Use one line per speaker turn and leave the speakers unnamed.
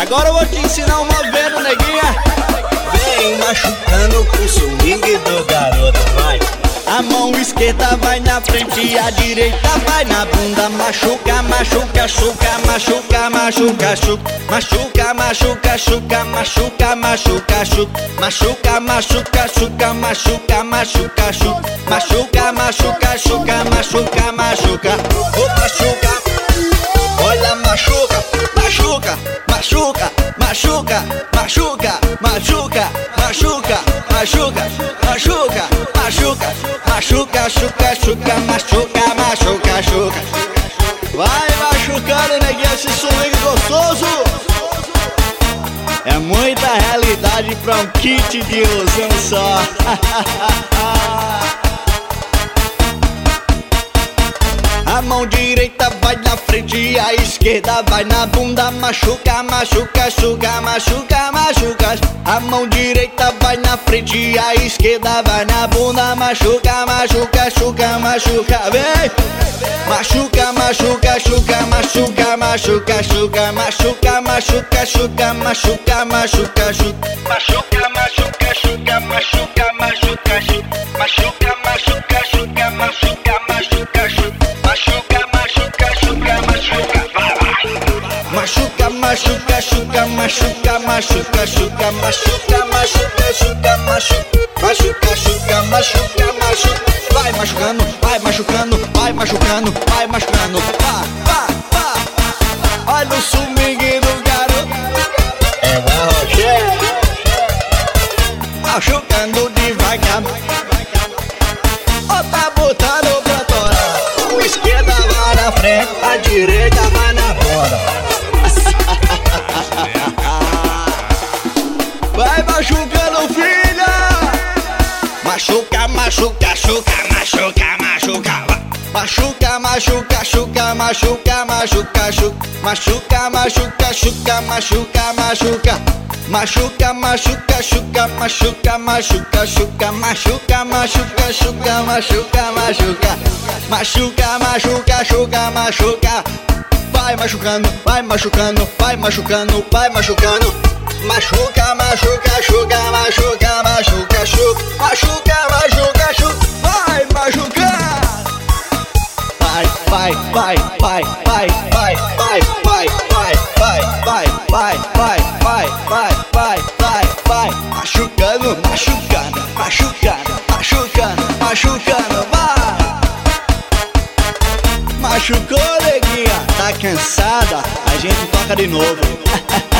Agora eu vou te ensinar um movimento, neguinha.
Vem machucando com o swing do garoto, vai.
A mão esquerda vai na frente e a direita vai na bunda. Machuca, machuca, chuca, machuca, machuca, chuca. Machuca, machuca, chuca, machuca, machuca, chuca. Machuca, machuca, chuca, machuca, machuca, chuca. Machuca, machuca, chuca, machuca, machuca.
Ô machuca, olha machuca, machuca, machuca, machuca, machuca, machuca, machuca, machuca, machuca, machuca, machuca, chuca, chuca, machuca, machuca, chuca.
Vai machucando, neguinha, esse swing gostoso. É muita realidade pra um kit de ilusão só. A mão direita vai na frente e a esquerda vai na bunda. Machuca, machuca, chuca, machuca, machuca. A mão direita vai na frente e a esquerda vai na bunda. Machuca, machuca, chuca, machuca, vem. Machuca, machuca, chuca, machuca, machuca, chuca. Machuca, machuca, chuca, machuca, machuca, chuca. Machuca, machuca, chuca, machuca, machuca, chuca. Machuca, machuca, chuca, machuca, machuca, chuca. Machuca, machuca, chuca, machuca, machuca, machuca, chuca, machuca, machuca, chuca. Machuca, machuca, chuca, machuca, chuca, machuca, machuca. Vai machucando, vai machucando, vai machucando, vai machucando. Pá, pá, pá. Olha o swing do garoto.
é uma rochê.
Machucando devagar. Ó, tá botando pra torar.
A esquerda vai na frente, a direita vai na bunda.
Vai machucando, filha. Machuca, machuca, chuca, machuca, machuca. Machuca, machuca, chuca, machuca, machuca, chuca. Machuca, machuca, chuca, machuca, machuca. Machuca, machuca, chuca, machuca, machuca, chuca. Machuca, machuca, chuca, machuca, machuca. Machuca, machuca, chuca, machuca. Vai machucando, vai machucando, vai machucando, vai machucando. Machuca, machuca, chuca, machuca, machuca, chuca. Machuca, machuca, chuca. Vai machucar. Vai, vai, vai, vai, vai, vai, vai, vai, vai, vai, vai, vai, vai, vai, vai, vai, vai. Machucando, machucando, machucando, machucando, machucando, vai. Machucou, neguinha? Tá cansada? A gente toca de novo.